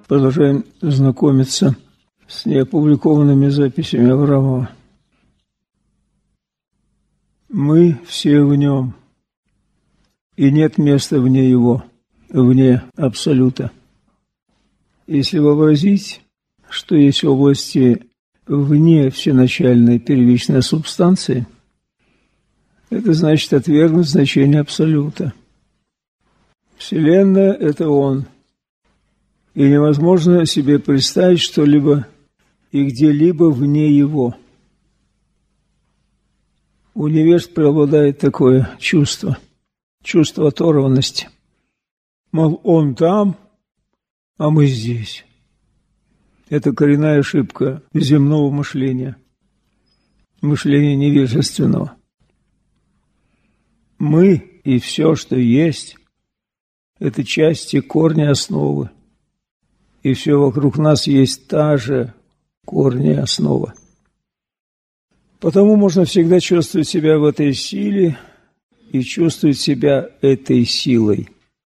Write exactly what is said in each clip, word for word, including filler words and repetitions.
Продолжаем знакомиться с неопубликованными записями Авраамова. Мы все в нем, и нет места вне его, вне абсолюта. Если вообразить, что есть области вне всеначальной первичной субстанции, это значит отвергнуть значение абсолюта. Вселенная – это Он. И невозможно себе представить что-либо и где-либо вне его. У невежд преобладает такое чувство, чувство оторванности. Мол, он там, а мы здесь. Это коренная ошибка земного мышления, мышления невежественного. Мы и все, что есть, это части корня основы. И все вокруг нас есть та же корень и основа. Потому можно всегда чувствовать себя в этой силе и чувствовать себя этой силой.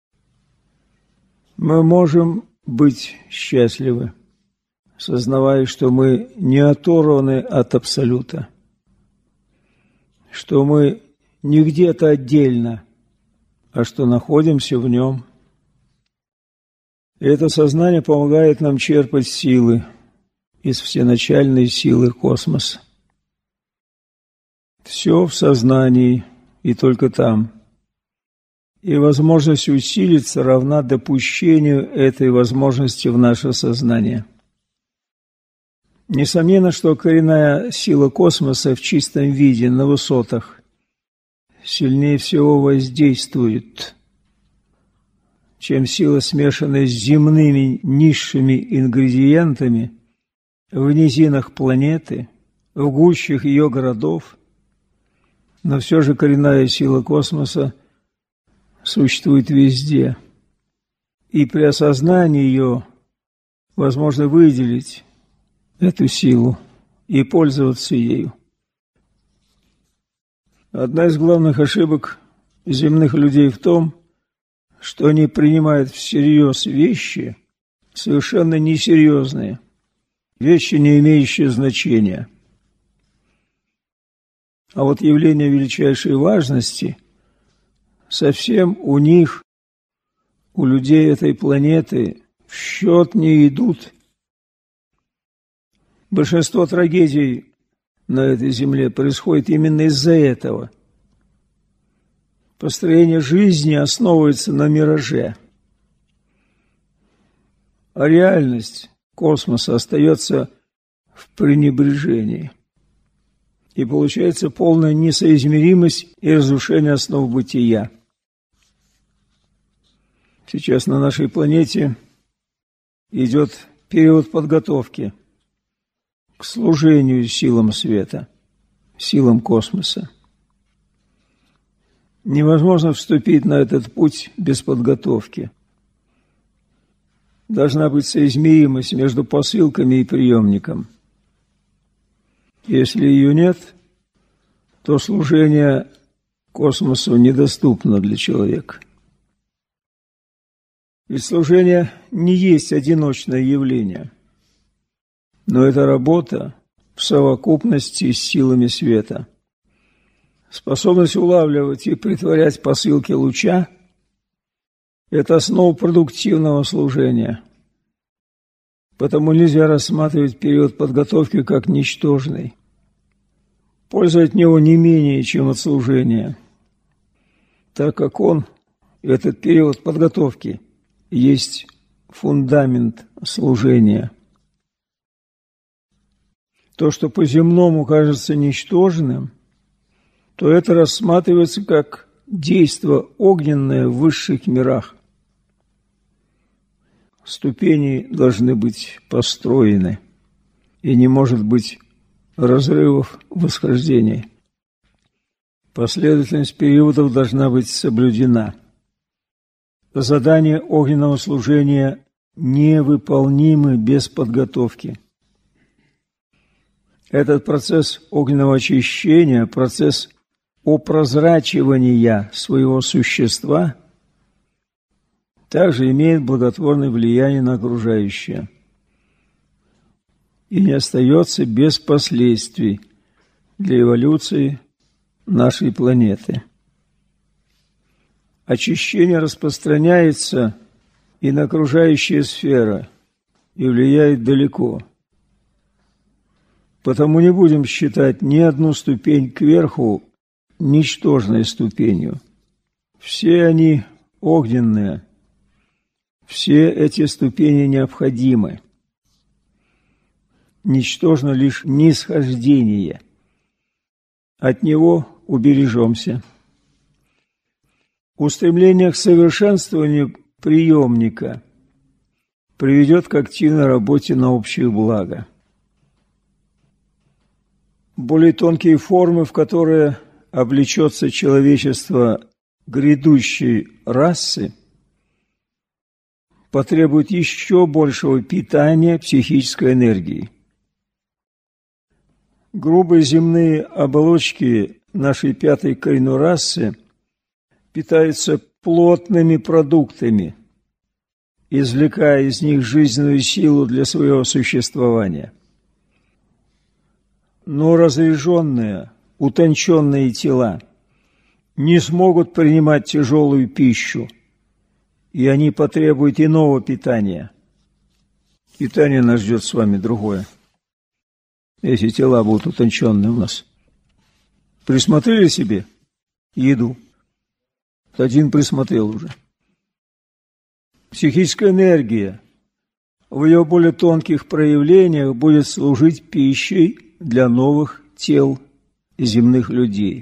Мы можем быть счастливы, сознавая, что мы не оторваны от Абсолюта, что мы не где-то отдельно, а что находимся в нем. И это сознание помогает нам черпать силы из всеначальной силы космоса. Все в сознании и только там. И возможность усилиться равна допущению этой возможности в наше сознание. Несомненно, что коренная сила космоса в чистом виде на высотах сильнее всего воздействует, чем сила, смешанная с земными низшими ингредиентами в низинах планеты, в гущах ее городов. Но все же коренная сила космоса существует везде. И при осознании ее возможно выделить эту силу и пользоваться ею. Одна из главных ошибок земных людей в том, что они принимают всерьез вещи совершенно несерьезные, вещи, не имеющие значения. А вот явления величайшей важности совсем у них, у людей этой планеты, в счет не идут. Большинство трагедий на этой земле происходит именно из-за этого. Построение жизни основывается на мираже, а реальность космоса остается в пренебрежении. И получается полная несоизмеримость и разрушение основ бытия. Сейчас на нашей планете идет период подготовки к служению силам света, силам космоса. Невозможно вступить на этот путь без подготовки. Должна быть соизмеримость между посылками и приемником. Если ее нет, то служение космосу недоступно для человека. Ведь служение не есть одиночное явление, но это работа в совокупности с силами света. Способность улавливать и претворять посылки луча – это основа продуктивного служения. Потому нельзя рассматривать период подготовки как ничтожный. Польза от него не менее, чем от служения, так как он, этот период подготовки, есть фундамент служения. То, что по-земному кажется ничтожным, то это рассматривается как действо огненное в высших мирах. Ступени должны быть построены, и не может быть разрывов в восхождении. Последовательность периодов должна быть соблюдена. Задания огненного служения невыполнимы без подготовки. Этот процесс огненного очищения, процесс опрозрачивания своего существа также имеет благотворное влияние на окружающее и не остается без последствий для эволюции нашей планеты. Очищение распространяется и на окружающие сферы и влияет далеко. Потому не будем считать ни одну ступень кверху ничтожной ступенью. Все они огненные, все эти ступени необходимы. Ничтожно лишь нисхождение. От него убережемся. Устремление к совершенствованию приемника приведет к активной работе на общее благо. Более тонкие формы, в которые облечется человечество грядущей расы, потребуют еще большего питания психической энергии. Грубые земные оболочки нашей пятой коренной расы питаются плотными продуктами, извлекая из них жизненную силу для своего существования. Но разряженные, утонченные тела не смогут принимать тяжелую пищу, и они потребуют иного питания. Питание нас ждет с вами другое. Эти тела будут утонченные у нас. Присмотрели себе еду? Один присмотрел уже. Психическая энергия в ее более тонких проявлениях будет служить пищей для новых тел земных людей.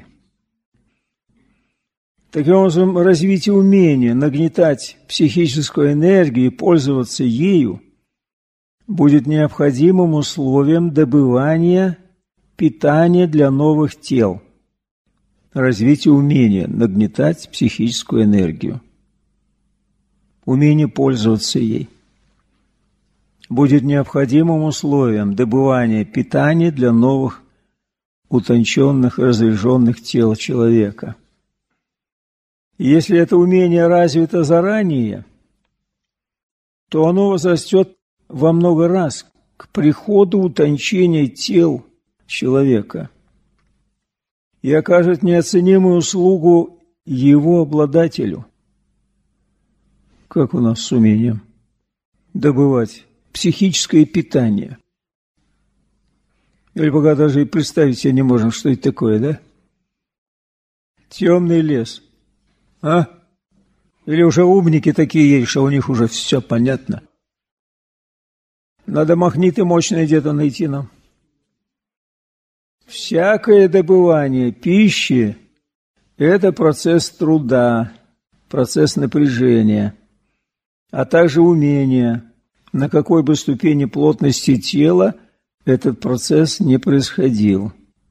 Таким образом, развитие умения нагнетать психическую энергию и пользоваться ею будет необходимым условием добывания питания для новых тел. Развитие умения нагнетать психическую энергию. Умение пользоваться ей будет необходимым условием добывания питания для новых утонченных, разряженных тел человека. Если это умение развито заранее, то оно возрастет во много раз к приходу утончения тел человека и окажет неоценимую услугу его обладателю. Как у нас с умением добывать психическое питание? Или пока даже и представить себе не можем, что это такое, да? Темный лес. А? Или уже умники такие есть, что у них уже все понятно? Надо махниты мощные где-то найти нам. Всякое добывание пищи – это процесс труда, процесс напряжения, а также умения, на какой бы ступени плотности тела этот процесс не происходил.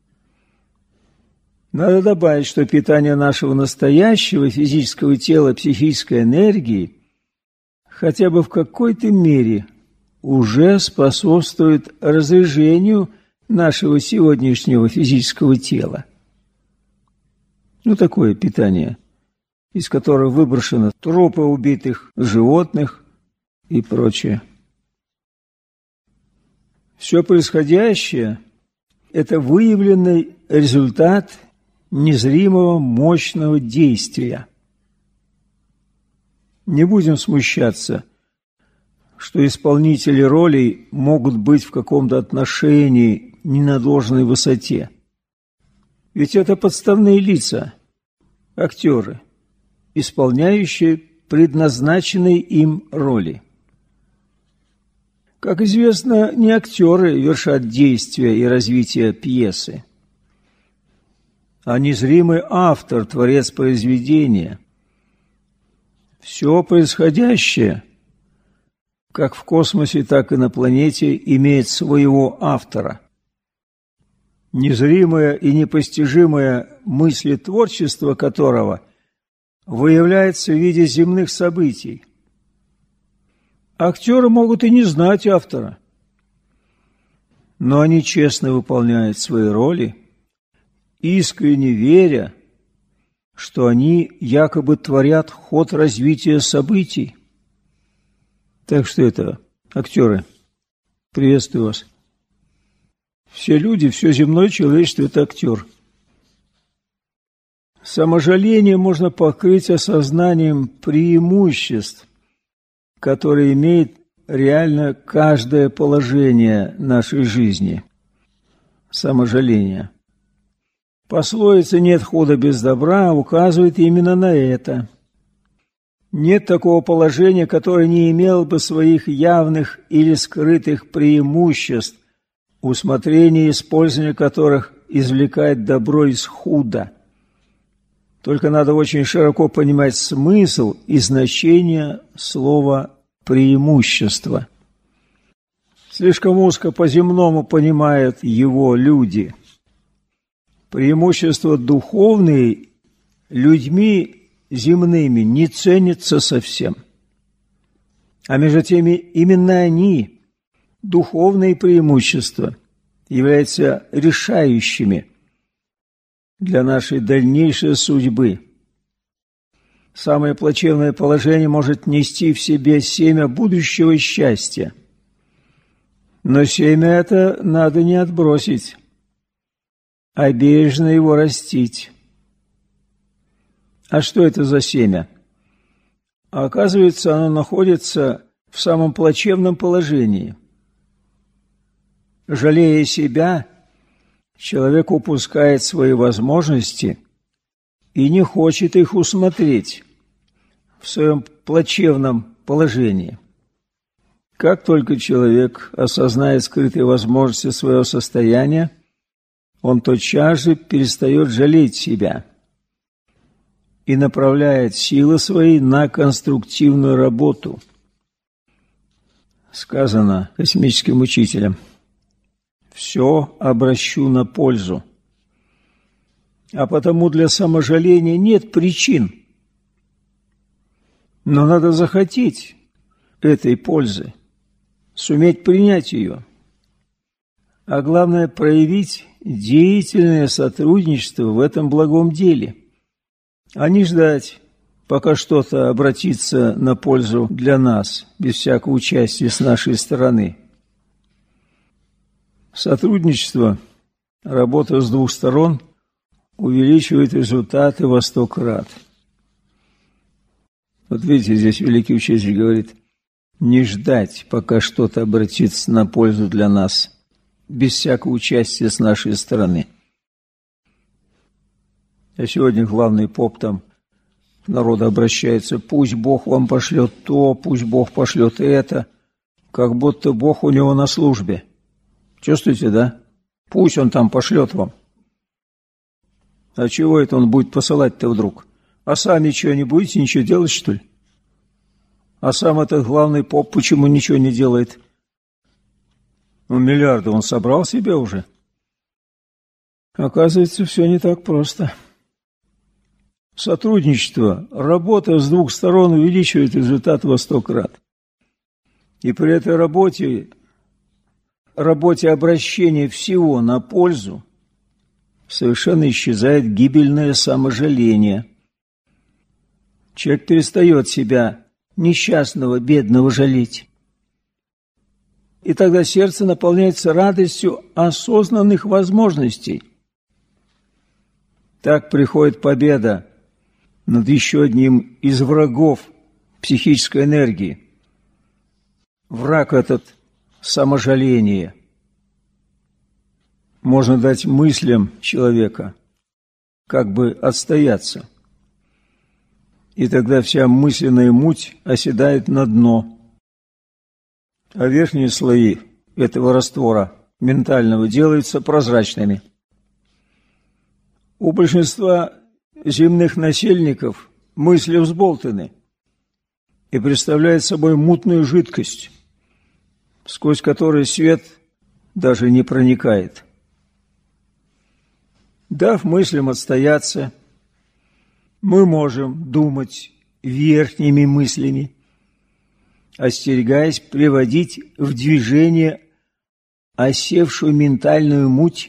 Надо добавить, что питание нашего настоящего физического тела психической энергией хотя бы в какой-то мере уже способствует разряжению нашего сегодняшнего физического тела. Ну, такое питание, из которого выброшены трупы убитых животных и прочее. Все происходящее – это выявленный результат незримого мощного действия. Не будем смущаться, что исполнители ролей могут быть в каком-то отношении не на должной высоте. Ведь это подставные лица, актеры, исполняющие предназначенные им роли. Как известно, не актеры вершат действия и развитие пьесы, а незримый автор, творец произведения. Все происходящее, как в космосе, так и на планете, имеет своего автора. Незримое и непостижимое мыслетворчество которого выявляется в виде земных событий. Актеры могут и не знать автора, но они честно выполняют свои роли, искренне веря, что они якобы творят ход развития событий. Так что это, актеры, приветствую вас. Все люди, все земное человечество – это актер. Саможаление можно покрыть осознанием преимуществ, которые имеет реально каждое положение нашей жизни. Саможаление. Пословица «нет худа без добра» указывает именно на это. Нет такого положения, которое не имело бы своих явных или скрытых преимуществ, усмотрение и использование которых извлекает добро из худа. Только надо очень широко понимать смысл и значение слова «преимущество». Слишком узко по-земному понимают его люди. Преимущества духовные людьми земными не ценятся совсем. А между тем именно они, духовные преимущества, являются решающими для нашей дальнейшей судьбы. Самое плачевное положение может нести в себе семя будущего счастья. Но семя это надо не отбросить, а бережно его растить. А что это за семя? А оказывается, оно находится в самом плачевном положении. Жалея себя, человек упускает свои возможности и не хочет их усмотреть в своем плачевном положении. Как только человек осознает скрытые возможности своего состояния, он тотчас же перестает жалеть себя и направляет силы свои на конструктивную работу. Сказано космическим учителем: «Все обращу на пользу». А потому для саможаления нет причин. Но надо захотеть этой пользы, суметь принять ее, а главное проявить деятельное сотрудничество в этом благом деле, а не ждать, пока что-то обратится на пользу для нас, без всякого участия с нашей стороны. Сотрудничество, работа с двух сторон увеличивает результаты во сто крат. Вот видите, здесь великий учитель говорит: не ждать, пока что-то обратится на пользу для нас, без всякого участия с нашей стороны. А сегодня главный поп там к народу обращается: пусть Бог вам пошлет то, пусть Бог пошлет это, как будто Бог у него на службе. Чувствуете, да? Пусть он там пошлет вам. А чего это он будет посылать-то вдруг? А сами что, не будете ничего делать, что ли? А сам этот главный поп почему ничего не делает? Ну, миллиарды он собрал себе уже. Оказывается, все не так просто. Сотрудничество, работа с двух сторон увеличивает результат во сто крат. И при этой работе, работе обращения всего на пользу, совершенно исчезает гибельное саможаление. Человек перестает себя, несчастного, бедного, жалеть. И тогда сердце наполняется радостью осознанных возможностей. Так приходит победа над еще одним из врагов психической энергии. Враг этот – саможаление. Можно дать мыслям человека как бы отстояться. И тогда вся мысленная муть оседает на дно. А верхние слои этого раствора ментального делаются прозрачными. У большинства земных насельников мысли взболтаны и представляют собой мутную жидкость, сквозь которую свет даже не проникает. Дав мыслям отстояться, мы можем думать верхними мыслями, остерегаясь приводить в движение осевшую ментальную муть.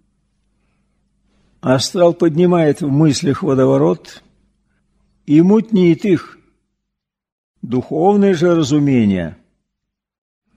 Астрал поднимает в мыслях водоворот и мутнит их. Духовное же разумение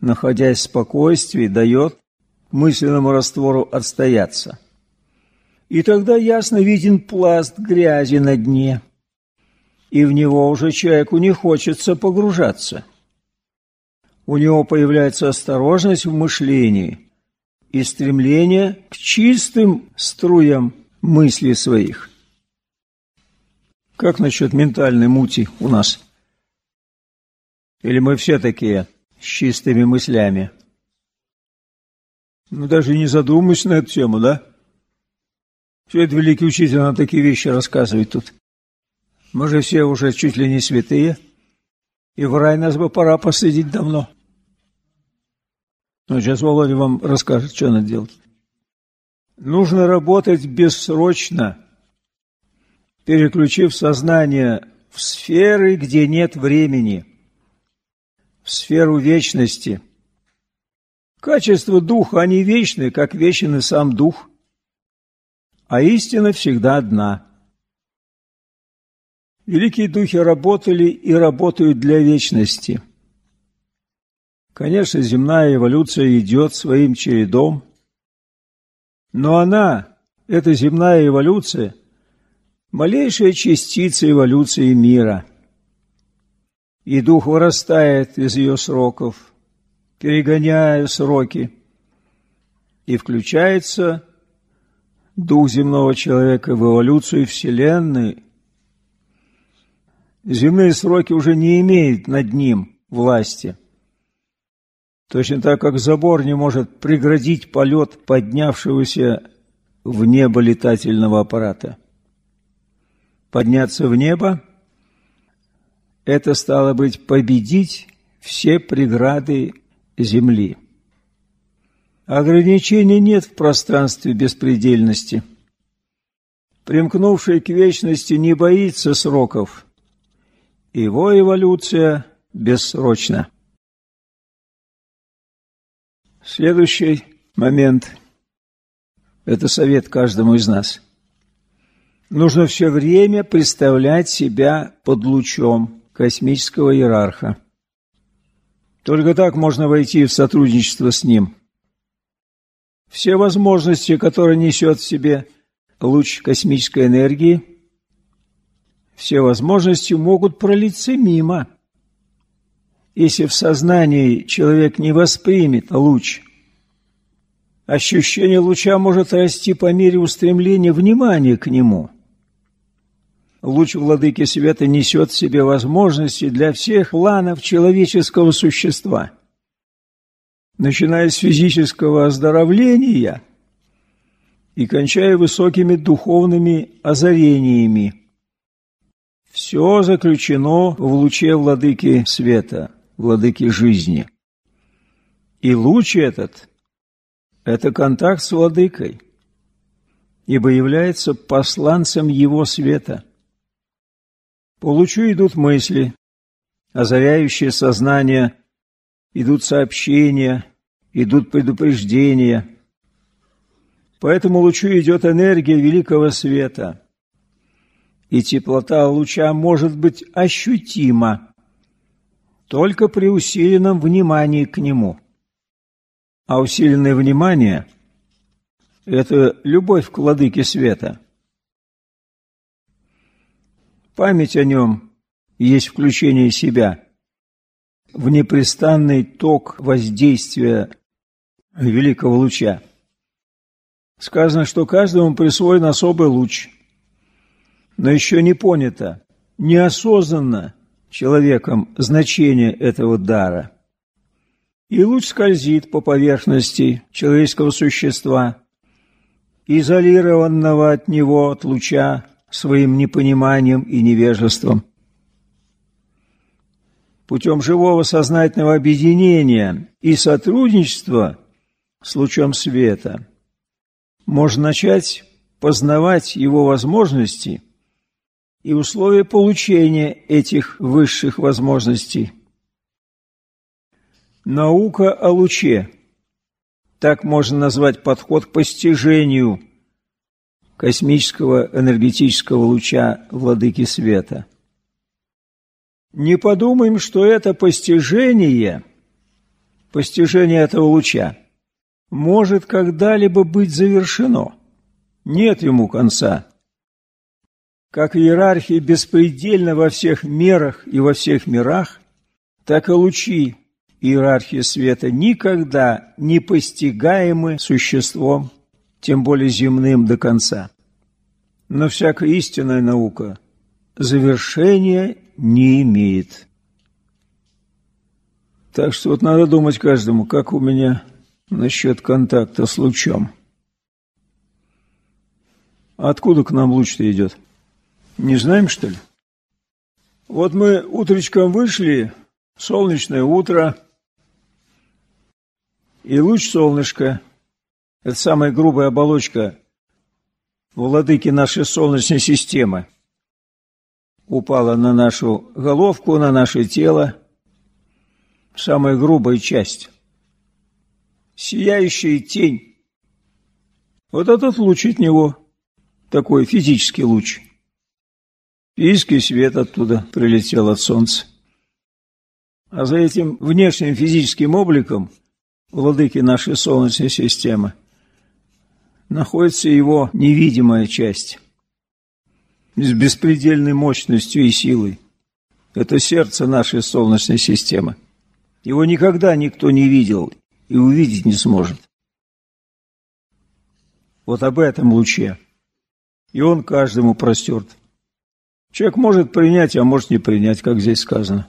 находясь в спокойствии, дает мысленному раствору отстояться. И тогда ясно виден пласт грязи на дне, и в него уже человеку не хочется погружаться. У него появляется осторожность в мышлении и стремление к чистым струям мыслей своих. Как насчет ментальной мути у нас? Или мы все такие с чистыми мыслями? Ну, даже не задумываясь на эту тему, да? Что это великий учитель нам такие вещи рассказывает тут? Мы же все уже чуть ли не святые, и в рай нас бы пора посадить давно. Ну, сейчас Володя вам расскажет, что надо делать. Нужно работать бессрочно, переключив сознание в сферы, где нет времени, в сферу вечности. Качества духа, они вечны, как вечен и сам дух, а истина всегда одна. Великие духи работали и работают для вечности. Конечно, земная эволюция идет своим чередом, но она, эта земная эволюция, малейшая частица эволюции мира. И дух вырастает из ее сроков, перегоняя сроки, и включается дух земного человека в эволюцию Вселенной. Земные сроки уже не имеют над ним власти. Точно так, как забор не может преградить полет поднявшегося в небо летательного аппарата. Подняться в небо – это, стало быть, победить все преграды Земли. Ограничений нет в пространстве беспредельности. Примкнувший к вечности не боится сроков. Его эволюция бессрочна. Следующий момент – это совет каждому из нас. Нужно все время представлять себя под лучом космического иерарха. Только так можно войти в сотрудничество с ним. Все возможности, которые несет в себе луч космической энергии, все возможности могут пролиться мимо. Если в сознании человек не воспримет луч, ощущение луча может расти по мере устремления внимания к нему. Луч Владыки Света несет в себе возможности для всех планов человеческого существа, начиная с физического оздоровления и кончая высокими духовными озарениями. Все заключено в луче Владыки Света, Владыки жизни. И луч этот – это контакт с Владыкой, ибо является посланцем Его света. По лучу идут мысли, озаряющие сознание, идут сообщения, идут предупреждения. По этому лучу идет энергия великого света, и теплота луча может быть ощутима только при усиленном внимании к нему. А усиленное внимание – это любовь к Владыке Света. Память о нем есть включение себя в непрестанный ток воздействия великого луча. Сказано, что каждому присвоен особый луч, но еще не понято, неосознанно человеком значение этого дара. И луч скользит по поверхности человеческого существа, изолированного от него, от луча, своим непониманием и невежеством. Путем живого сознательного объединения и сотрудничества с лучом света можно начать познавать его возможности и условия получения этих высших возможностей. Наука о луче – так можно назвать подход к постижению космического энергетического луча Владыки Света. Не подумаем, что это постижение постижение этого луча может когда-либо быть завершено. Нет ему конца. Как иерархия беспредельна во всех мерах и во всех мирах, так и лучи иерархии света никогда не постигаемы существом, тем более земным, до конца. Но всякая истинная наука завершения не имеет. Так что вот надо думать каждому, как у меня насчет контакта с лучом. Откуда к нам луч-то идет? Не знаем, что ли? Вот мы утречком вышли, солнечное утро, и луч солнышка, это самая грубая оболочка владыки нашей Солнечной системы, упала на нашу головку, на наше тело, самая грубая часть, сияющая тень. Вот этот луч от него, такой физический луч. Физический свет оттуда прилетел от Солнца. А за этим внешним физическим обликом владыки нашей Солнечной системы находится его невидимая часть с беспредельной мощностью и силой. Это сердце нашей Солнечной системы. Его никогда никто не видел и увидеть не сможет. Вот об этом луче. И он каждому простерт. Человек может принять, а может не принять, как здесь сказано.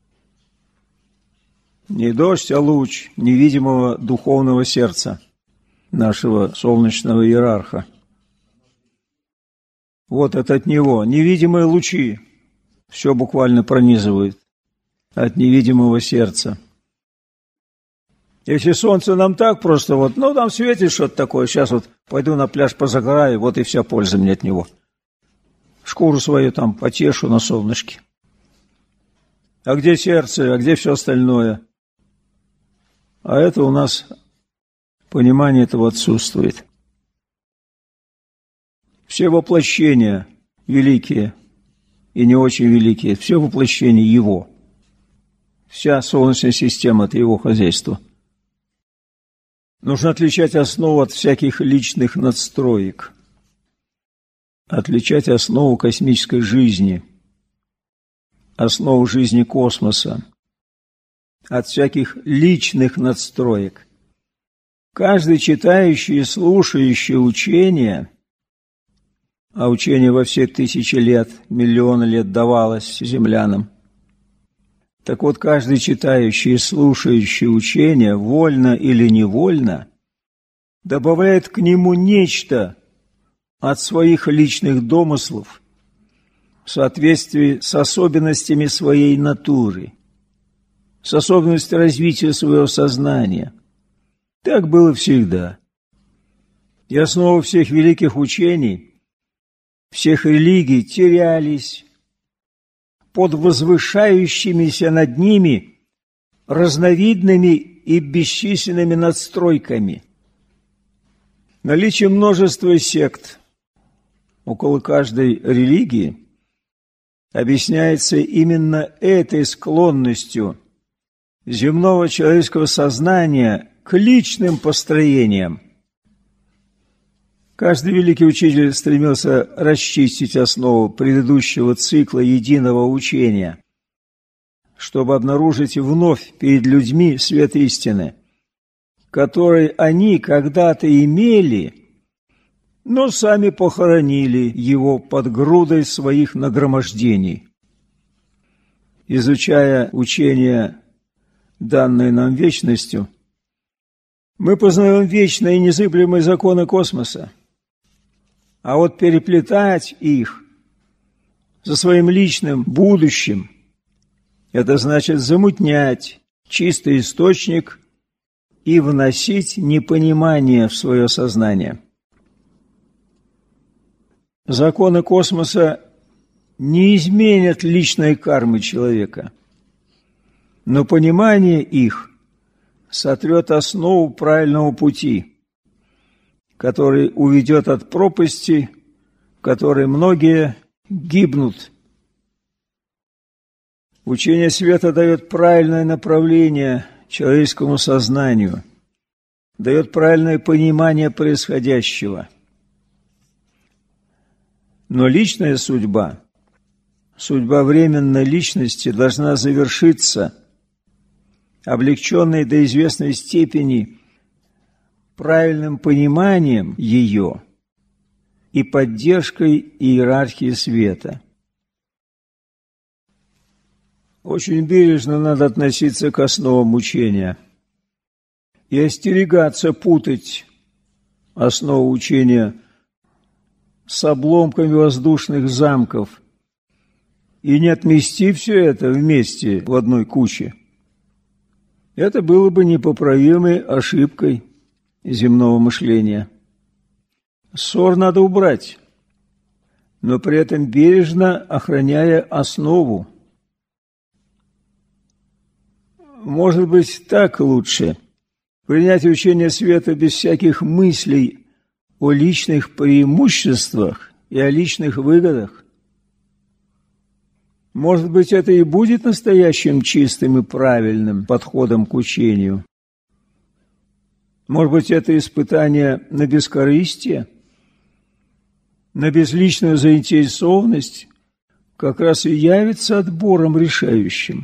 Не дождь, а луч невидимого духовного сердца нашего солнечного иерарха. Вот это от него. Невидимые лучи все буквально пронизывают от невидимого сердца. Если солнце нам так просто вот, ну там светит что-то такое, сейчас вот пойду на пляж позагораю, вот и вся польза мне от него. Шкуру свою там потешу на солнышке. А где сердце, а где все остальное? А это у нас понимание этого отсутствует. Все воплощения великие и не очень великие, все воплощения Его. Вся Солнечная система – это Его хозяйство. Нужно отличать основу от всяких личных надстроек. Отличать основу космической жизни, основу жизни космоса от всяких личных надстроек. Каждый читающий и слушающий учение, а учение во все тысячи лет, миллионы лет давалось землянам, так вот, каждый читающий и слушающий учение, вольно или невольно, добавляет к нему нечто от своих личных домыслов в соответствии с особенностями своей натуры, с особенностью развития своего сознания. Так было всегда. И основа всех великих учений, всех религий терялись под возвышающимися над ними разновидными и бесчисленными надстройками. Наличие множества сект около каждой религии объясняется именно этой склонностью земного человеческого сознания к личным построениям. Каждый великий учитель стремился расчистить основу предыдущего цикла единого учения, чтобы обнаружить вновь перед людьми свет истины, который они когда-то имели, но сами похоронили его под грудой своих нагромождений. Изучая учения, данные нам вечностью, мы познаем вечные и незыблемые законы космоса. А вот переплетать их со своим личным будущим, это значит замутнять чистый источник и вносить непонимание в свое сознание. Законы космоса не изменят личной кармы человека, но понимание их сотрет основу правильного пути, который уведет от пропасти, в которой многие гибнут. Учение света дает правильное направление человеческому сознанию, дает правильное понимание происходящего. Но личная судьба, судьба временной личности должна завершиться, облегченной до известной степени правильным пониманием ее и поддержкой иерархии света. Очень бережно надо относиться к основам учения и остерегаться путать основу учения с обломками воздушных замков и не отмести все это вместе в одной куче. Это было бы непоправимой ошибкой земного мышления. Ссор надо убрать, но при этом бережно охраняя основу. Может быть, так лучше принять учение света без всяких мыслей о личных преимуществах и о личных выгодах. Может быть, это и будет настоящим чистым и правильным подходом к учению. Может быть, это испытание на бескорыстие, на безличную заинтересованность как раз и явится отбором решающим.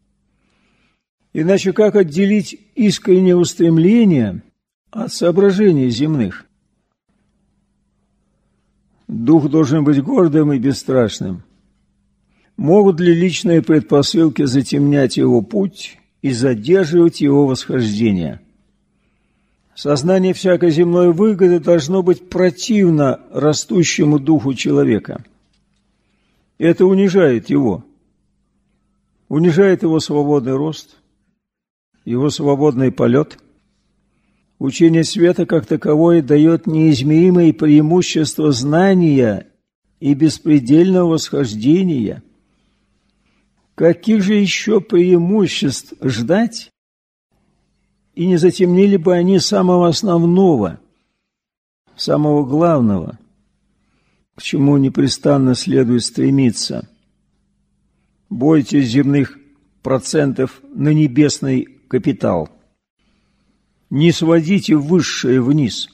Иначе как отделить искреннее устремление от соображений земных? Дух должен быть гордым и бесстрашным. Могут ли личные предпосылки затемнять его путь и задерживать его восхождение? Сознание всякой земной выгоды должно быть противно растущему духу человека. Это унижает его. Унижает его свободный рост, его свободный полет. Учение света как таковое дает неизмеримые преимущества знания и беспредельного восхождения. Каких же еще преимуществ ждать, и не затемнили бы они самого основного, самого главного, к чему непрестанно следует стремиться? Бойтесь земных процентов на небесный капитал. Не сводите высшее вниз.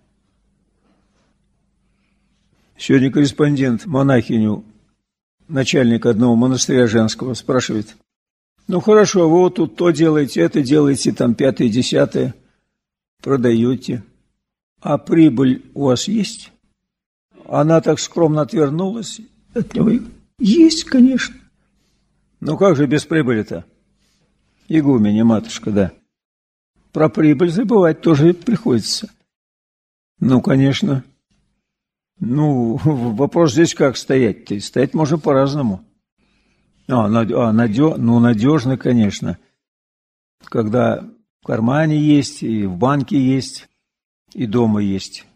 Сегодня корреспондент монахиню, начальник одного монастыря женского, спрашивает: ну хорошо, вы вот тут то делаете, это делаете, там пятое, десятое, продаете. А прибыль у вас есть? Она так скромно отвернулась от него. Есть, конечно. Ну как же без прибыли-то? Игуменя, матушка, да. Про прибыль забывать тоже приходится. Ну, конечно. Ну, вопрос здесь как стоять-то? Стоять можно по-разному. А, а надё, ну, надежно, конечно. Когда в кармане есть, и в банке есть, и дома есть.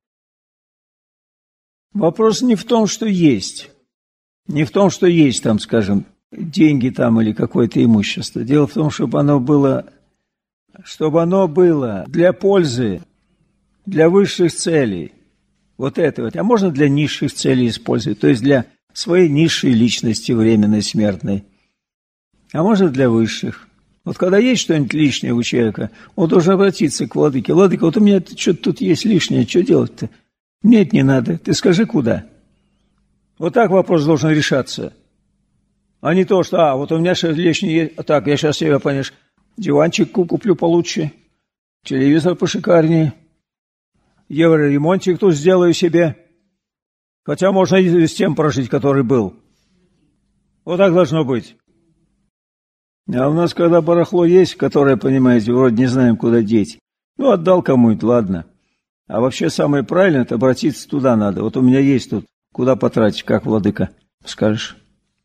Вопрос не в том, что есть. Не в том, что есть там, скажем, деньги там или какое-то имущество. Дело в том, чтобы оно было, чтобы оно было для пользы, для высших целей. Вот это вот. А можно для низших целей использовать, то есть для своей низшей личности временной, смертной. А можно для высших. Вот когда есть что-нибудь лишнее у человека, он должен обратиться к владыке. Владыка, вот у меня что-то тут есть лишнее, что делать-то? Мне это не надо. Ты скажи, куда? Вот так вопрос должен решаться. А не то, что, а, вот у меня сейчас лишнее есть, а так, я сейчас себе, понимаешь, диванчик куплю получше, телевизор пошикарнее, евроремонтик тут сделаю себе. Хотя можно и с тем прожить, который был. Вот так должно быть. А у нас, когда барахло есть, которое, понимаете, вроде не знаем, куда деть, ну, отдал кому-нибудь, ладно. А вообще самое правильное, это обратиться туда надо. Вот у меня есть тут, куда потратить, как, владыка, скажешь?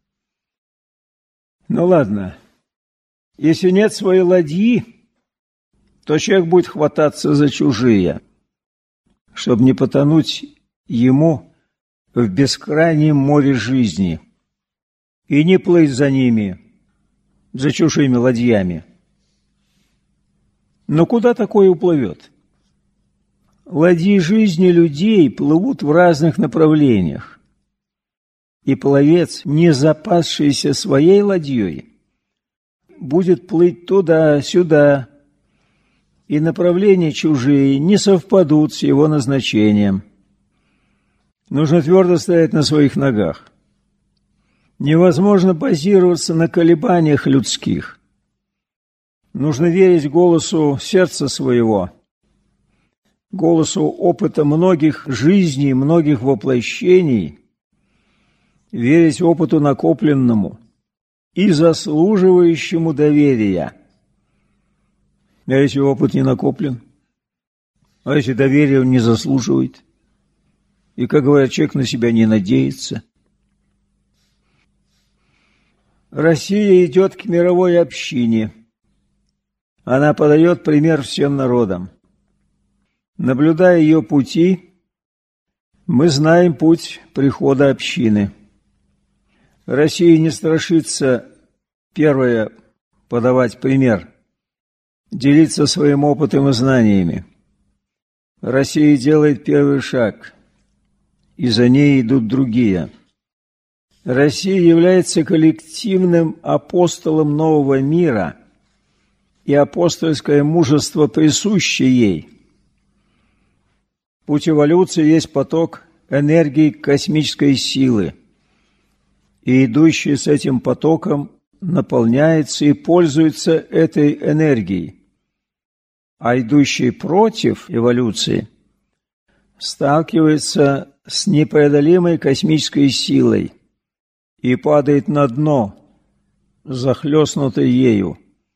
Ну, ладно. Если нет своей ладьи, то человек будет хвататься за чужие, чтобы не потонуть ему в бескрайнем море жизни и не плыть за ними, за чужими ладьями. Но куда такое уплывет? Ладьи жизни людей плывут в разных направлениях, и пловец, не запасшийся своей ладьей, будет плыть туда-сюда, и направления чужие не совпадут с его назначением. Нужно твердо стоять на своих ногах. Невозможно базироваться на колебаниях людских. Нужно верить голосу сердца своего, голосу опыта многих жизней, многих воплощений, верить опыту накопленному и заслуживающему доверия. А если опыт не накоплен? А если доверия он не заслуживает? И, как говорят, человек на себя не надеется. Россия идет к мировой общине. Она подает пример всем народам. Наблюдая ее пути, мы знаем путь прихода общины. Россия не страшится, первое, подавать пример, делиться своим опытом и знаниями. Россия делает первый шаг, и за ней идут другие. Россия является коллективным апостолом нового мира, и апостольское мужество присуще ей. Путь эволюции есть поток энергии космической силы, и идущий с этим потоком наполняется и пользуется этой энергией, а идущий против эволюции сталкивается с непреодолимой космической силой и падает на дно, захлестнутый ею.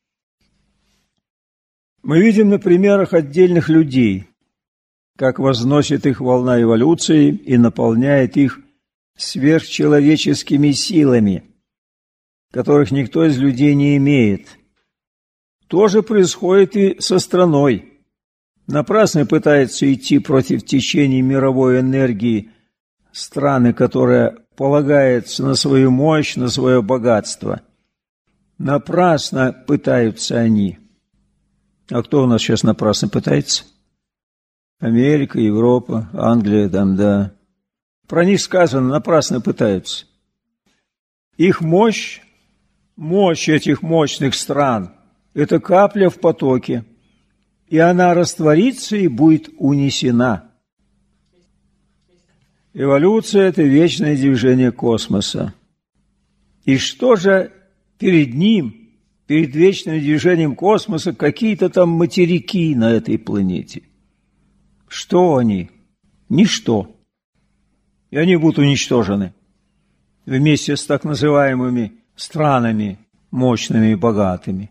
Мы видим на примерах отдельных людей, как возносит их волна эволюции и наполняет их сверхчеловеческими силами, которых никто из людей не имеет. То же происходит и со страной. Напрасно пытаются идти против течения мировой энергии страны, которая полагается на свою мощь, на свое богатство. Напрасно пытаются они. А кто у нас сейчас напрасно пытается? Америка, Европа, Англия, там, да. Про них сказано, напрасно пытаются. Их мощь, мощь этих мощных стран – это капля в потоке, и она растворится и будет унесена. Эволюция – это вечное движение космоса. И что же перед ним, перед вечным движением космоса, какие-то там материки на этой планете? Что они? Ничто. И они будут уничтожены вместе с так называемыми странами, мощными и богатыми.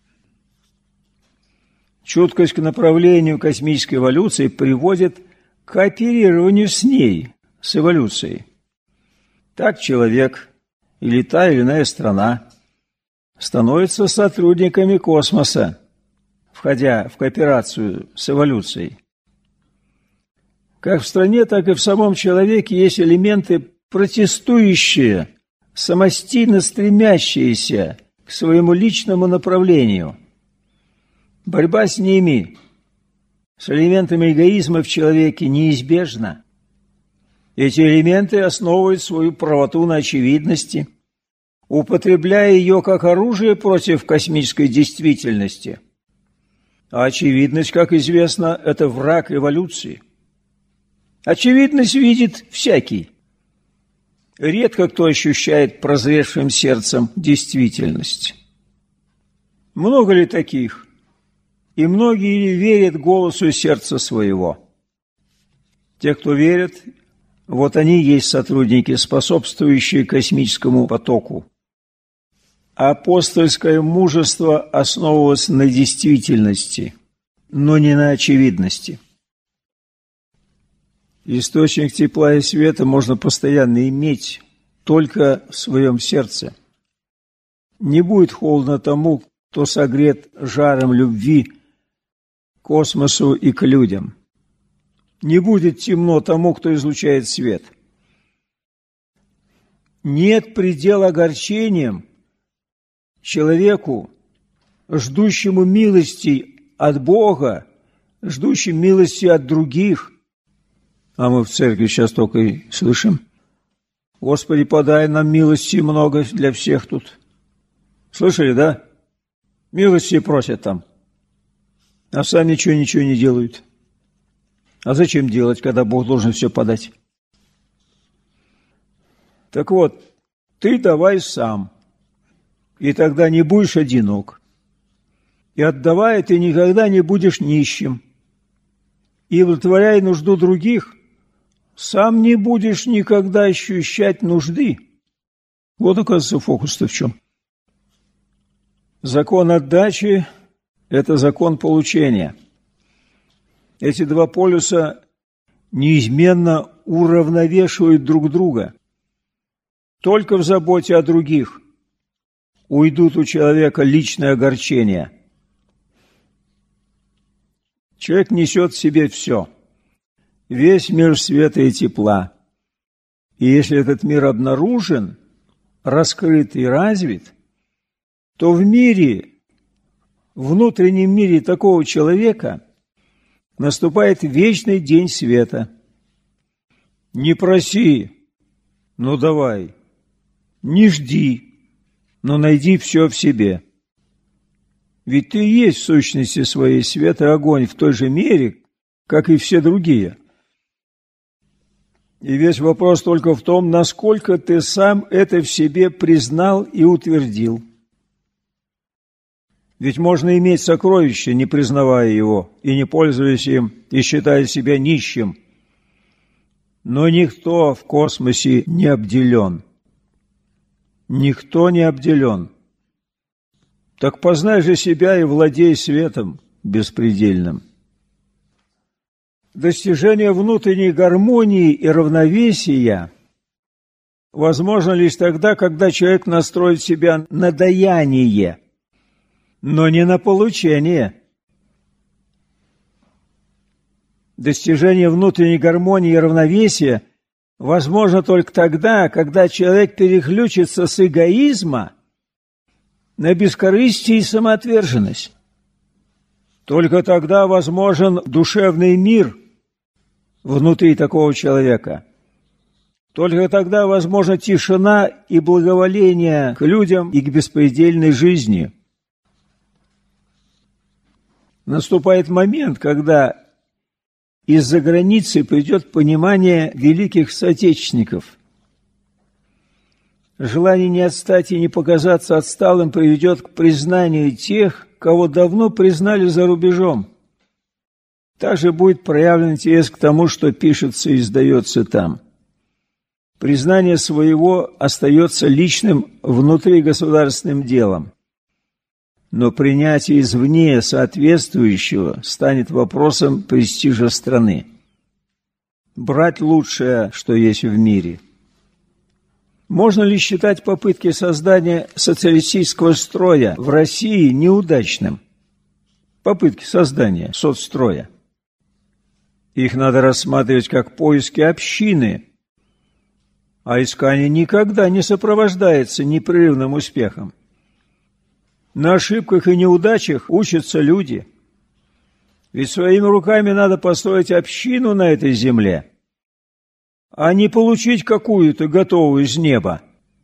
Чуткость к направлению космической эволюции приводит к кооперированию с ней, с эволюцией. Так человек или та или иная страна становятся сотрудниками космоса, входя в кооперацию с эволюцией. Как в стране, так и в самом человеке есть элементы протестующие, самостийно стремящиеся к своему личному направлению. Борьба с ними, с элементами эгоизма в человеке, неизбежна. Эти элементы основывают свою правоту на очевидности, употребляя ее как оружие против космической действительности. А очевидность, как известно, это враг эволюции. Очевидность видит всякий. Редко кто ощущает прозревшим сердцем действительность. Много ли таких? И многие ли верят голосу сердца своего? Те, кто верят, вот они есть сотрудники, способствующие космическому потоку. Апостольское мужество основывалось на действительности, но не на очевидности. Источник тепла и света можно постоянно иметь только в своем сердце. Не будет холодно тому, кто согрет жаром любви к космосу и к людям. Не будет темно тому, кто излучает свет. Нет предела огорчениям человеку, ждущему милости от Бога, ждущему милости от других. А мы в церкви сейчас только и слышим: Господи, подай нам милости много для всех тут. Слышали, да? Милости просят там, а сами ничего-ничего не делают. А зачем делать, когда Бог должен все подать? Так вот, ты давай сам, и тогда не будешь одинок. И отдавая, ты никогда не будешь нищим. И удовлетворяя нужду других, сам не будешь никогда ощущать нужды. Вот, оказывается, фокус-то в чем. Закон отдачи – это закон получения. Эти два полюса неизменно уравновешивают друг друга. Только в заботе о других уйдут у человека личные огорчения. Человек несет в себе все, весь мир света и тепла. И если этот мир обнаружен, раскрыт и развит, то в мире, внутреннем мире такого человека наступает вечный день света. Не проси, ну давай, не жди, но найди все в себе. Ведь ты и есть в сущности своей свет и огонь в той же мере, как и все другие. И весь вопрос только в том, насколько ты сам это в себе признал и утвердил. Ведь можно иметь сокровище, не признавая его, и не пользуясь им, и считая себя нищим. Но никто в космосе не обделен. Никто не обделен. Так познай же себя и владей светом беспредельным. Достижение внутренней гармонии и равновесия возможно лишь тогда, когда человек настроит себя на даяние, но не на получение. Достижение внутренней гармонии и равновесия возможно только тогда, когда человек переключится с эгоизма на бескорыстие и самоотверженность. Только тогда возможен душевный мир внутри такого человека. Только тогда возможна тишина и благоволение к людям и к беспредельной жизни. Наступает момент, когда из-за границы придет понимание великих соотечественников. Желание не отстать и не показаться отсталым приведет к признанию тех, кого давно признали за рубежом. Также будет проявлен интерес к тому, что пишется и издается там. Признание своего остается личным внутригосударственным делом, но принятие извне соответствующего станет вопросом престижа страны. Брать лучшее, что есть в мире. Можно ли считать попытки создания социалистического строя в России неудачным? Попытки создания соцстроя. Их надо рассматривать как поиски общины, а искание никогда не сопровождается непрерывным успехом. На ошибках и неудачах учатся люди. Ведь своими руками надо построить общину на этой земле, а не получить какую-то готовую из неба.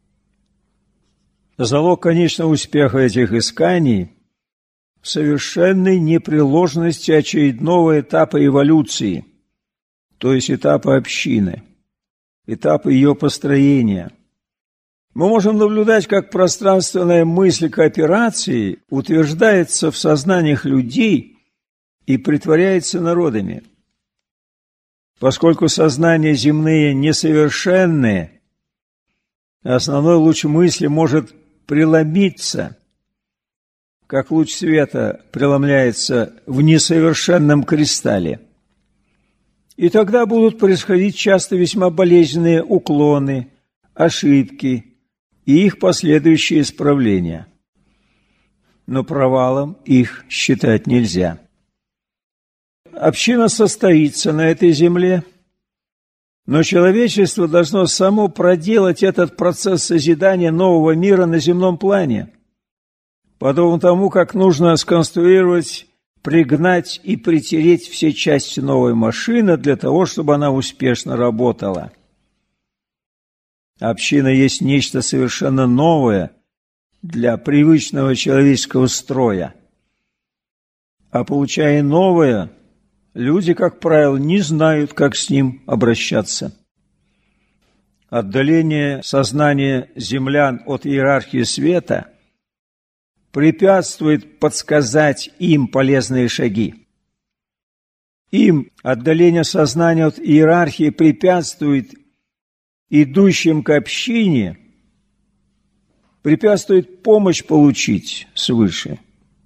Залог конечного успеха этих исканий в совершенной непреложности очередного этапа эволюции, то есть этапа общины, этапа ее построения. Мы можем наблюдать, как пространственная мысль кооперации утверждается в сознаниях людей и притворяется народами. Поскольку сознания земные несовершенные, основной луч мысли может преломиться, как луч света преломляется в несовершенном кристалле. И тогда будут происходить часто весьма болезненные уклоны, ошибки и их последующие исправления. Но провалом их считать нельзя. Община состоится на этой земле, но человечество должно само проделать этот процесс созидания нового мира на земном плане, подобно тому, как нужно сконструировать, пригнать и притереть все части новой машины для того, чтобы она успешно работала. Община есть нечто совершенно новое, для привычного человеческого строя. А получая новое, люди, как правило, не знают, как с ним обращаться. Отдаление сознания землян от иерархии света препятствует подсказать им полезные шаги. Им отдаление сознания от иерархии препятствует идущим к общине, препятствует помощь получить свыше.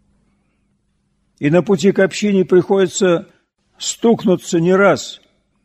И на пути к общине приходится стукнуться не раз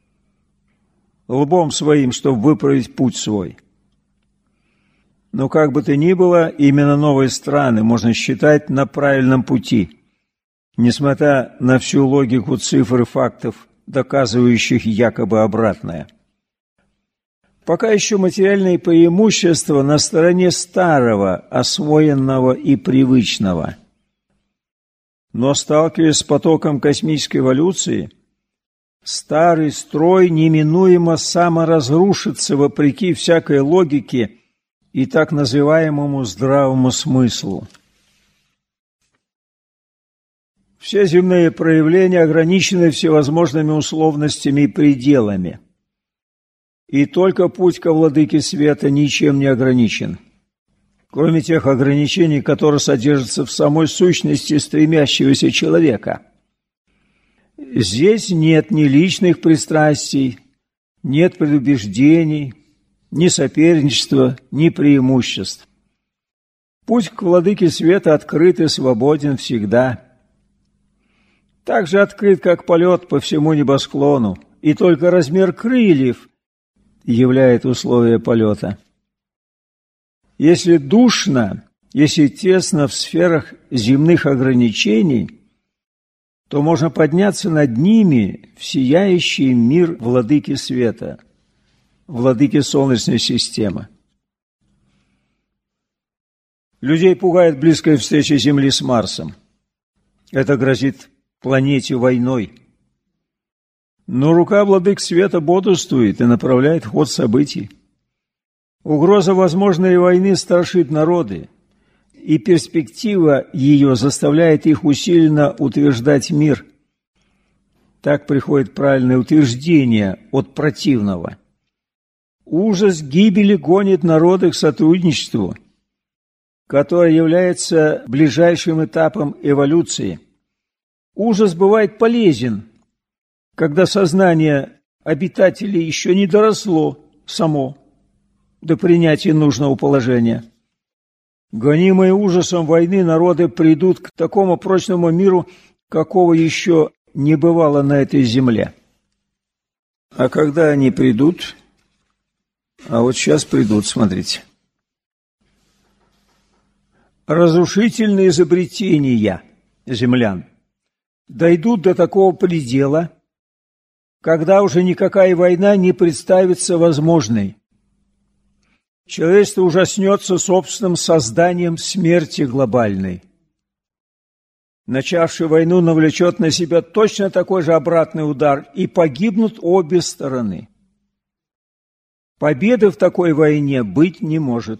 лбом своим, чтобы выправить путь свой. Но как бы то ни было, именно новые страны можно считать на правильном пути, несмотря на всю логику цифр и фактов, доказывающих якобы обратное. Пока еще материальные преимущества на стороне старого, освоенного и привычного. Но, сталкиваясь с потоком космической эволюции, старый строй неминуемо саморазрушится вопреки всякой логике и так называемому здравому смыслу. Все земные проявления ограничены всевозможными условностями и пределами. И только путь ко владыке света ничем не ограничен, кроме тех ограничений, которые содержатся в самой сущности стремящегося человека. Здесь нет ни личных пристрастий, нет предубеждений, ни соперничества, ни преимуществ. Путь к владыке света открыт и свободен всегда. Так же открыт, как полет по всему небосклону, и только размер крыльев являет условие полета. Если душно, если тесно в сферах земных ограничений, то можно подняться над ними в сияющий мир владыки света, владыки Солнечной системы. Людей пугает близкая встреча Земли с Марсом. Это грозит планете войной. Но рука владык света бодрствует и направляет ход событий. Угроза возможной войны страшит народы, и перспектива ее заставляет их усиленно утверждать мир. Так приходит правильное утверждение от противного. Ужас гибели гонит народы к сотрудничеству, которое является ближайшим этапом эволюции. Ужас бывает полезен, когда сознание обитателей еще не доросло само до принятия нужного положения. Гонимые ужасом войны, народы придут к такому прочному миру, какого еще не бывало на этой земле. А когда они придут? А вот сейчас придут, смотрите. Разрушительные изобретения землян дойдут до такого предела, когда уже никакая война не представится возможной. Человечество ужаснется собственным созданием смерти глобальной. Начавший войну навлечет на себя точно такой же обратный удар, и погибнут обе стороны. Победы в такой войне быть не может.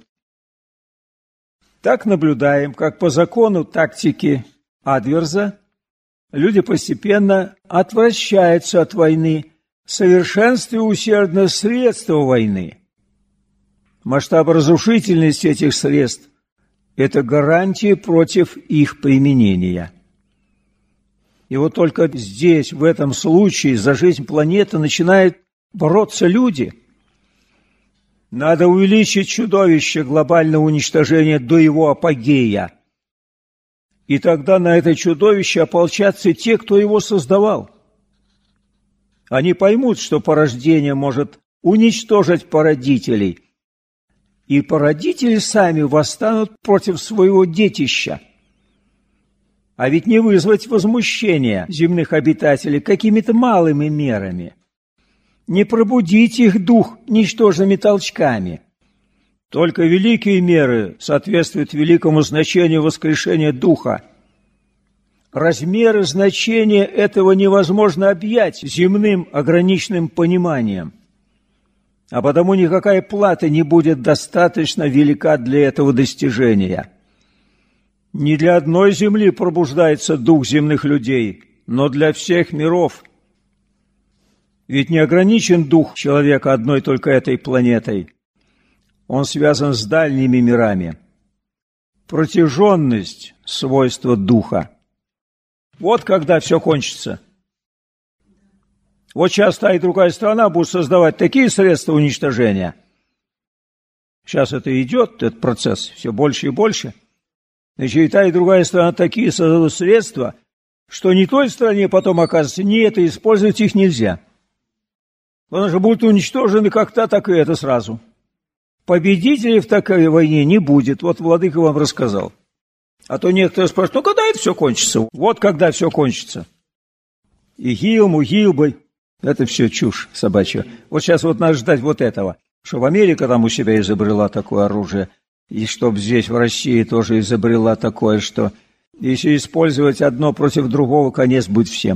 Так наблюдаем, как по закону тактики Адверза люди постепенно отвращаются от войны, совершенствуя усердно средства войны. Масштаб разрушительности этих средств – это гарантия против их применения. И вот только здесь, в этом случае, за жизнь планеты начинают бороться люди. Надо увеличить чудовище глобального уничтожения до его апогея. И тогда на это чудовище ополчатся те, кто его создавал. Они поймут, что порождение может уничтожить породителей, и породители сами восстанут против своего детища. А ведь не вызвать возмущения земных обитателей какими-то малыми мерами, не пробудить их дух ничтожными толчками. Только великие меры соответствуют великому значению воскрешения духа. Размеры значения этого невозможно объять земным ограниченным пониманием, а потому никакая плата не будет достаточно велика для этого достижения. Не для одной земли пробуждается дух земных людей, но для всех миров. Ведь не ограничен дух человека одной только этой планетой. Он связан с дальними мирами. Протяженность – свойство духа. Вот когда все кончится. Вот сейчас та и другая страна будут создавать такие средства уничтожения. Сейчас это идет, этот процесс, все больше и больше. Значит, и та и другая страна такие создадут средства, что ни той стране потом окажется, ни это, использовать их нельзя. Потому что будут уничтожены как та, так и это сразу. Победителей в такой войне не будет. Вот владыка вам рассказал. А то некоторые спрашивают, ну когда это все кончится? Вот когда все кончится. ИГИЛ, МУГИЛ, это все чушь собачья. Вот сейчас вот надо ждать вот этого. Чтобы Америка там у себя изобрела такое оружие, и чтобы здесь в России тоже изобрела такое, что если использовать одно против другого, конец будет всем.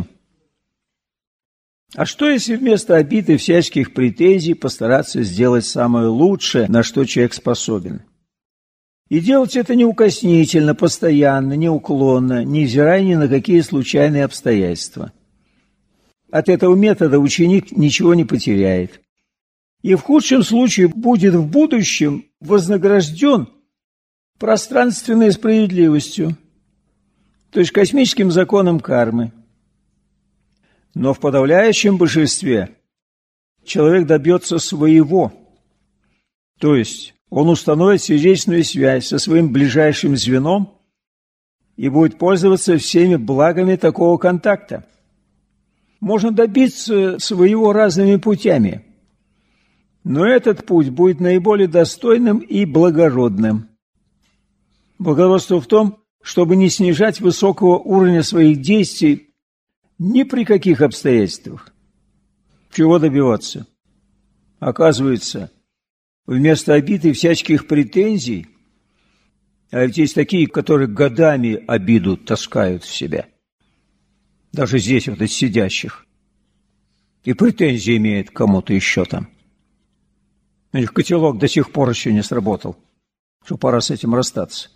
А что, если вместо обид и всяческих претензий постараться сделать самое лучшее, на что человек способен? И делать это неукоснительно, постоянно, неуклонно, невзирая ни на какие случайные обстоятельства. От этого метода ученик ничего не потеряет. И в худшем случае будет в будущем вознагражден пространственной справедливостью, то есть космическим законом кармы. Но в подавляющем большинстве человек добьется своего, то есть он установит сердечную связь со своим ближайшим звеном и будет пользоваться всеми благами такого контакта. Можно добиться своего разными путями, но этот путь будет наиболее достойным и благородным. Благородство в том, чтобы не снижать высокого уровня своих действий ни при каких обстоятельствах. Чего добиваться? Оказывается, вместо обид и всяческих претензий, а ведь есть такие, которые годами обиду таскают в себя, даже здесь вот из сидящих, и претензии имеют к кому-то еще там. У них котелок до сих пор еще не сработал, что пора с этим расстаться.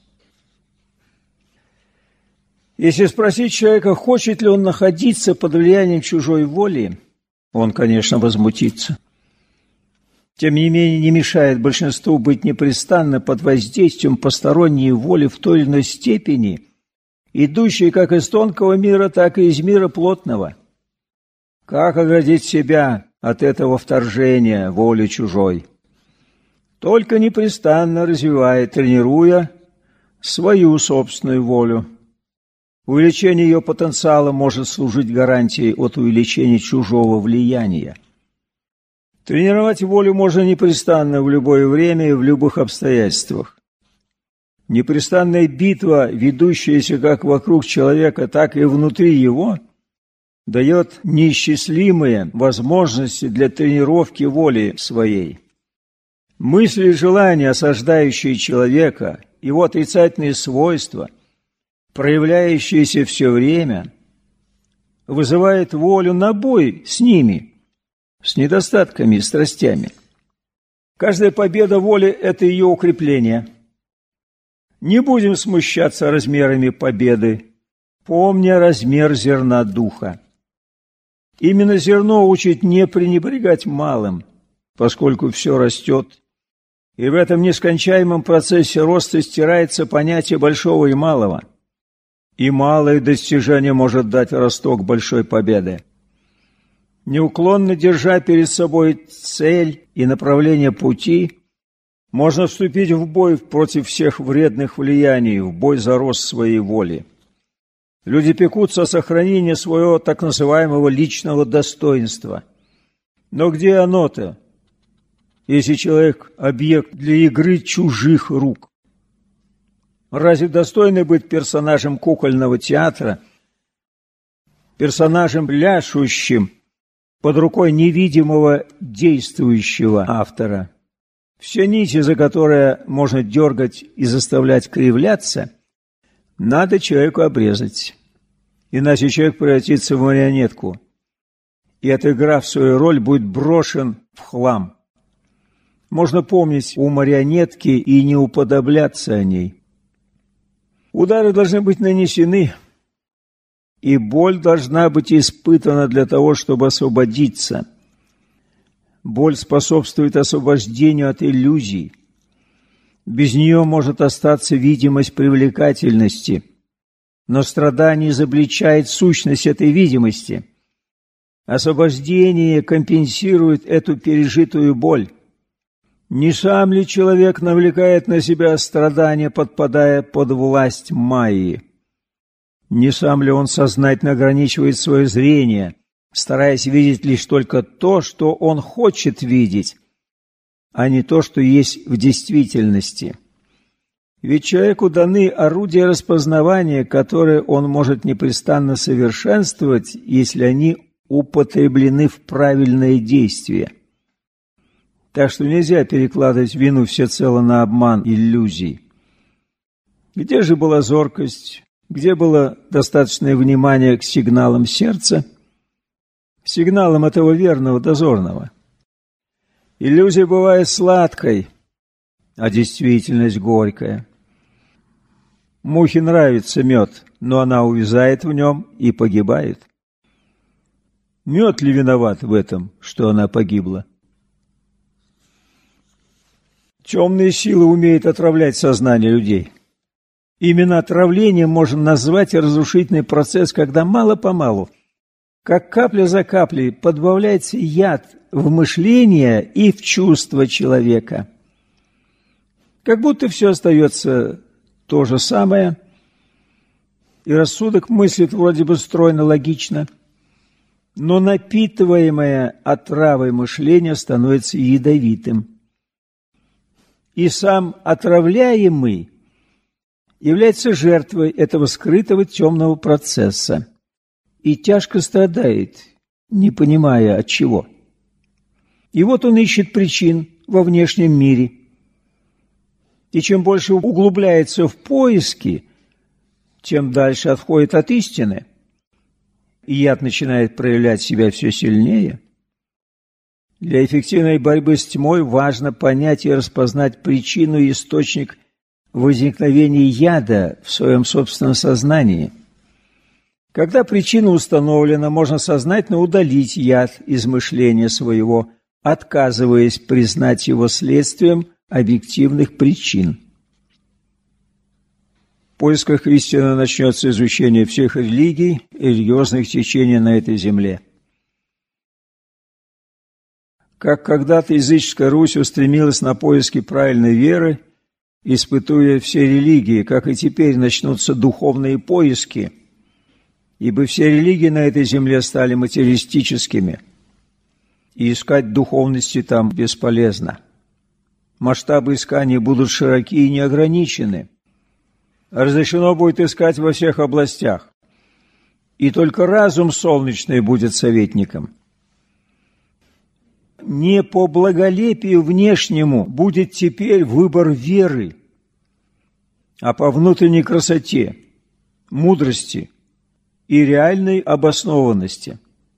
Если спросить человека, хочет ли он находиться под влиянием чужой воли, он, конечно, возмутится. Тем не менее, не мешает большинству быть непрестанно под воздействием посторонней воли в той или иной степени, идущей как из тонкого мира, так и из мира плотного. Как оградить себя от этого вторжения воли чужой? Только непрестанно развивая, тренируя свою собственную волю. Увеличение ее потенциала может служить гарантией от увеличения чужого влияния. Тренировать волю можно непрестанно в любое время и в любых обстоятельствах. Непрестанная битва, ведущаяся как вокруг человека, так и внутри его, дает неисчислимые возможности для тренировки воли своей. Мысли и желания, осаждающие человека, его отрицательные свойства, проявляющиеся все время, вызывают волю на бой с ними, с недостатками и страстями. Каждая победа воли – это ее укрепление. Не будем смущаться размерами победы, помня размер зерна духа. Именно зерно учит не пренебрегать малым, поскольку все растет, и в этом нескончаемом процессе роста стирается понятие большого и малого. И малое достижение может дать росток большой победы. Неуклонно держа перед собой цель и направление пути, можно вступить в бой против всех вредных влияний, в бой за рост своей воли. Люди пекутся о сохранении своего так называемого личного достоинства. Но где оно-то, если человек – объект для игры чужих рук? Разве достойно быть персонажем кукольного театра, персонажем пляшущим под рукой невидимого действующего автора? Все нити, за которые можно дергать и заставлять кривляться, надо человеку обрезать, иначе человек превратится в марионетку, и, отыграв свою роль, будет брошен в хлам. Можно помнить о марионетке и не уподобляться о ней. Удары должны быть нанесены, и боль должна быть испытана для того, чтобы освободиться. Боль способствует освобождению от иллюзий. Без нее может остаться видимость привлекательности, но страдание изобличает сущность этой видимости. Освобождение компенсирует эту пережитую боль. Не сам ли человек навлекает на себя страдания, подпадая под власть Майи? Не сам ли он сознательно ограничивает свое зрение, стараясь видеть лишь только то, что он хочет видеть, а не то, что есть в действительности? Ведь человеку даны орудия распознавания, которые он может непрестанно совершенствовать, если они употреблены в правильное действие. Так что нельзя перекладывать вину всецело на обман иллюзий. Где же была зоркость? Где было достаточное внимание к сигналам сердца? Сигналам этого верного дозорного. Иллюзия бывает сладкой, а действительность горькая. Мухе нравится мед, но она увязает в нем и погибает. Мед ли виноват в этом, что она погибла? Темные силы умеют отравлять сознание людей. Именно отравлением можно назвать разрушительный процесс, когда мало-помалу, как капля за каплей, подбавляется яд в мышление и в чувства человека. Как будто все остается то же самое, и рассудок мыслит вроде бы стройно, логично, но напитываемое отравой мышление становится ядовитым. И сам отравляемый является жертвой этого скрытого темного процесса и тяжко страдает, не понимая от чего. И вот он ищет причин во внешнем мире. И чем больше углубляется в поиски, тем дальше отходит от истины, и яд начинает проявлять себя все сильнее. Для эффективной борьбы с тьмой важно понять и распознать причину и источник возникновения яда в своем собственном сознании. Когда причина установлена, можно сознательно удалить яд из мышления своего, отказываясь признать его следствием объективных причин. В поисках истины начнется изучение всех религий и религиозных течений на этой земле. Как когда-то языческая Русь устремилась на поиски правильной веры, испытуя все религии, как и теперь начнутся духовные поиски, ибо все религии на этой земле стали материалистическими, и искать духовности там бесполезно. Масштабы искания будут широки и неограничены. Разрешено будет искать во всех областях, и только разум солнечный будет советником. Не по благолепию внешнему будет теперь выбор веры, а по внутренней красоте, мудрости и реальной обоснованности.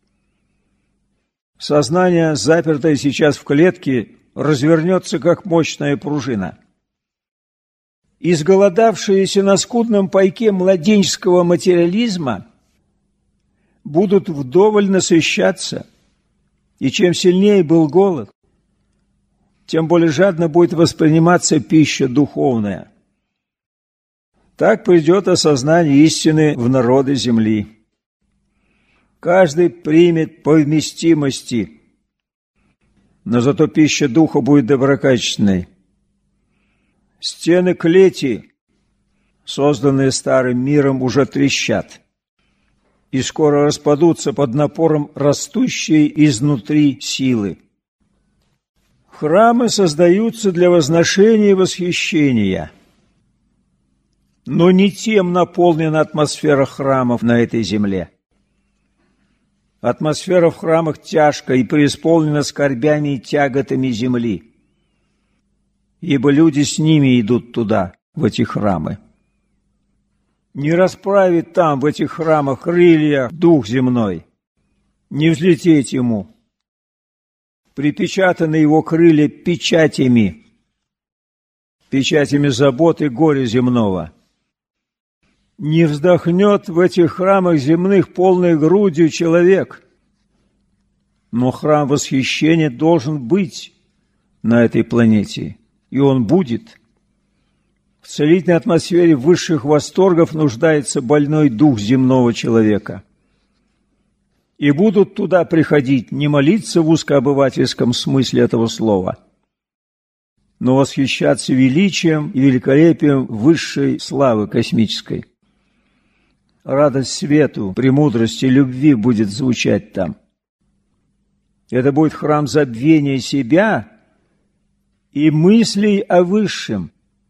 Сознание, запертое сейчас в клетке, развернется, как мощная пружина. Изголодавшиеся на скудном пайке младенческого материализма будут вдоволь насыщаться, и чем сильнее был голод, тем более жадно будет восприниматься пища духовная. Так придет осознание истины в народы земли. Каждый примет по вместимости, но зато пища духа будет доброкачественной. Стены клети, созданные старым миром, уже трещат и скоро распадутся под напором растущей изнутри силы. Храмы создаются для возношения и восхищения, но не тем наполнена атмосфера храмов на этой земле. Атмосфера в храмах тяжка и преисполнена скорбями и тяготами земли, ибо люди с ними идут туда, в эти храмы. Не расправит там, в этих храмах, крылья дух земной, не взлететь ему. Припечатаны его крылья печатями, печатями забот и горя земного. Не вздохнет в этих храмах земных полной грудью человек. Но храм восхищения должен быть на этой планете, и он будет. В целительной атмосфере высших восторгов нуждается больной дух земного человека. И будут туда приходить не молиться в узкообывательском смысле этого слова, но восхищаться величием и великолепием высшей славы космической. Радость свету, премудрости, любви будет звучать там. Это будет храм забвения себя и мыслей о высшем.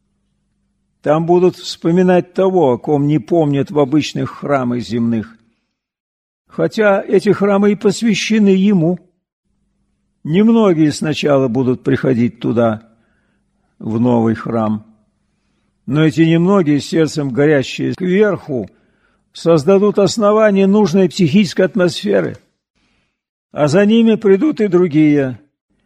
Там будут вспоминать того, о ком не помнят в обычных храмах земных. Хотя эти храмы и посвящены ему. Немногие сначала будут приходить туда, в новый храм. Но эти немногие, сердцем горящие кверху, создадут основание нужной психической атмосферы. А за ними придут и другие,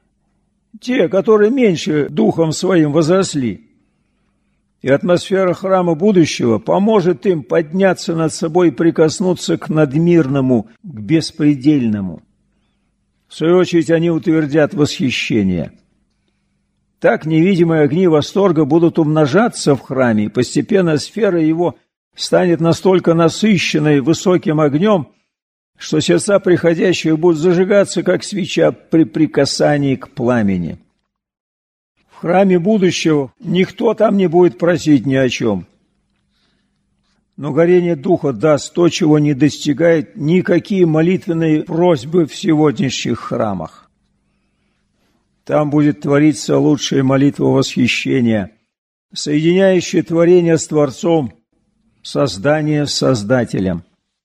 те, которые меньше духом своим возросли. И атмосфера храма будущего поможет им подняться над собой и прикоснуться к надмирному, к беспредельному. В свою очередь они утвердят восхищение. Так невидимые огни восторга будут умножаться в храме, и постепенно сфера его станет настолько насыщенной высоким огнем, что сердца приходящих будут зажигаться, как свеча при прикасании к пламени. В храме будущего никто там не будет просить ни о чем. Но горение духа даст то, чего не достигает никакие молитвенные просьбы в сегодняшних храмах. Там будет твориться лучшая молитва восхищения, соединяющая творение с Творцом, создание с Создателем.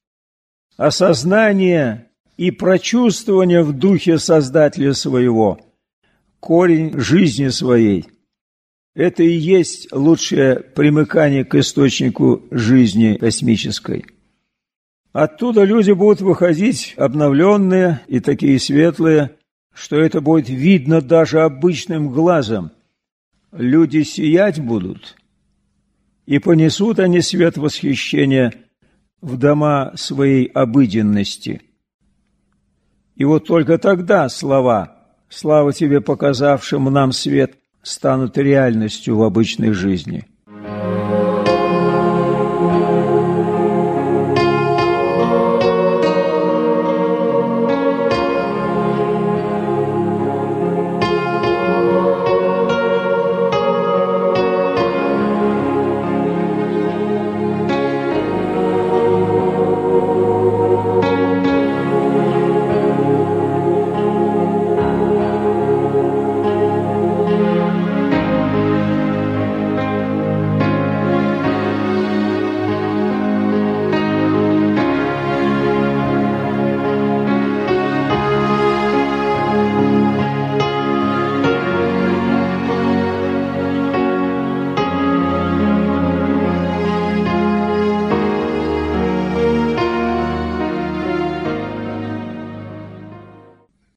Осознание и прочувствование в духе Создателя своего, корень жизни своей. Это и есть лучшее примыкание к источнику жизни космической. Оттуда люди будут выходить обновленные и такие светлые, что это будет видно даже обычным глазом. Люди сиять будут, и понесут они свет восхищения в дома своей обыденности. И вот только тогда слова «Слава тебе, показавшему нам свет», станут реальностью в обычной жизни.